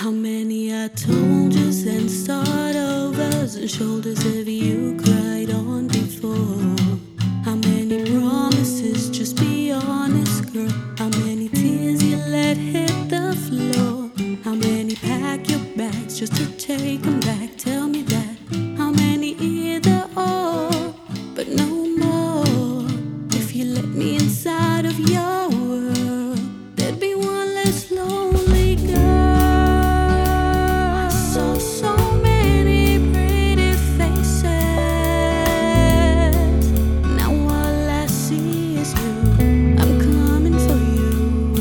How many I told yous and start overs and shoulders have you cried on before? How many promises, just be honest, girl? How many tears you let hit the floor? How many pack your bags just to take them back? Tell me that. How many either or, but no more? If you let me inside of your world, there'd be one less lonely girl. I saw so many pretty faces. Now all I see is you. I'm coming for you.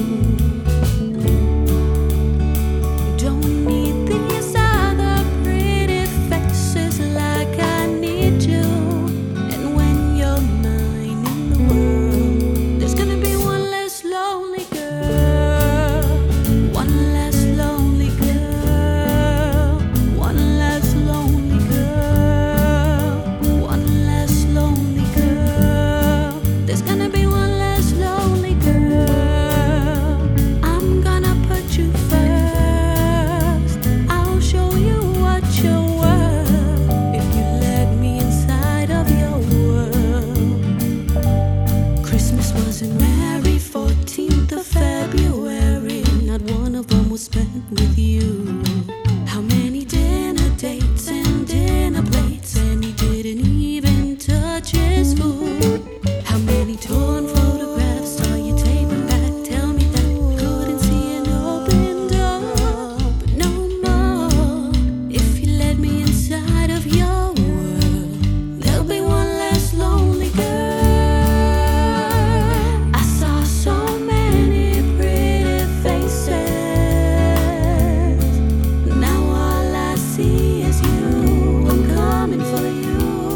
Don't need these other pretty faces like I need you. And when you're mine in the world, there's gonna be one less lonely girl. One less lonely girl. One less lonely girl. One less lonely girl. There's gonna be one less lonely girl. I'm gonna put you first. I'll show you what you're worth if you let me inside of your world. Christmas was in Merry 14th of February. Not one of them was spent with you. How many dinner dates and dinner plates, and he didn't even touch his food? How many torn photographs saw you taping back? Tell me that. Couldn't see an open door, but no more. If you let me inside of your world, there'll be one less lonely girl. I saw so many pretty faces. Now all I see is you. I'm coming for you.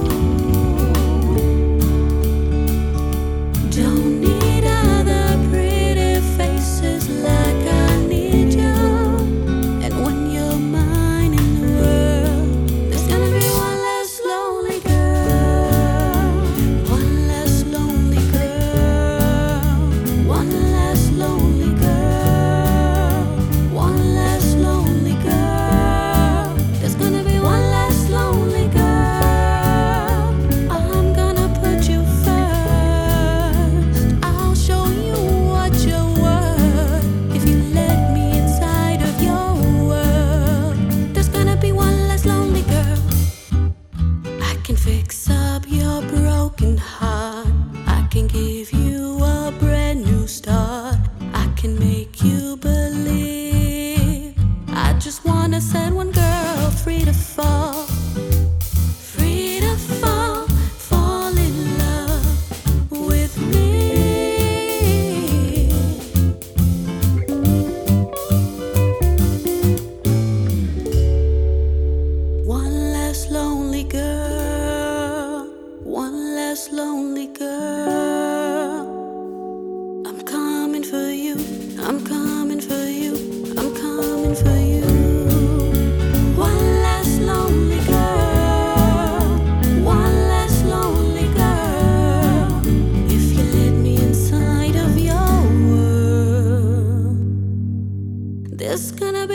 Don't need other pretty faces like I need you. And when you're mine in the world, there's gonna be one less lonely girl. One less lonely girl. One less lonely girl. One less lonely girl. There's gonna be one less lonely girl. I'm gonna put you first. I'll show you what you're worth if you let me inside of your world. There's gonna be one less lonely girl. I can fix up your broken heart. I can give you a brand new start. I can make you believe. I just wanna set one girl free to fall. Free to fall, fall in love with me. One less lonely girl. One less lonely girl. I'm coming for you. I'm coming for you. I'm coming for you. One less lonely girl. One less lonely girl. If you let me inside of your world, there's gonna be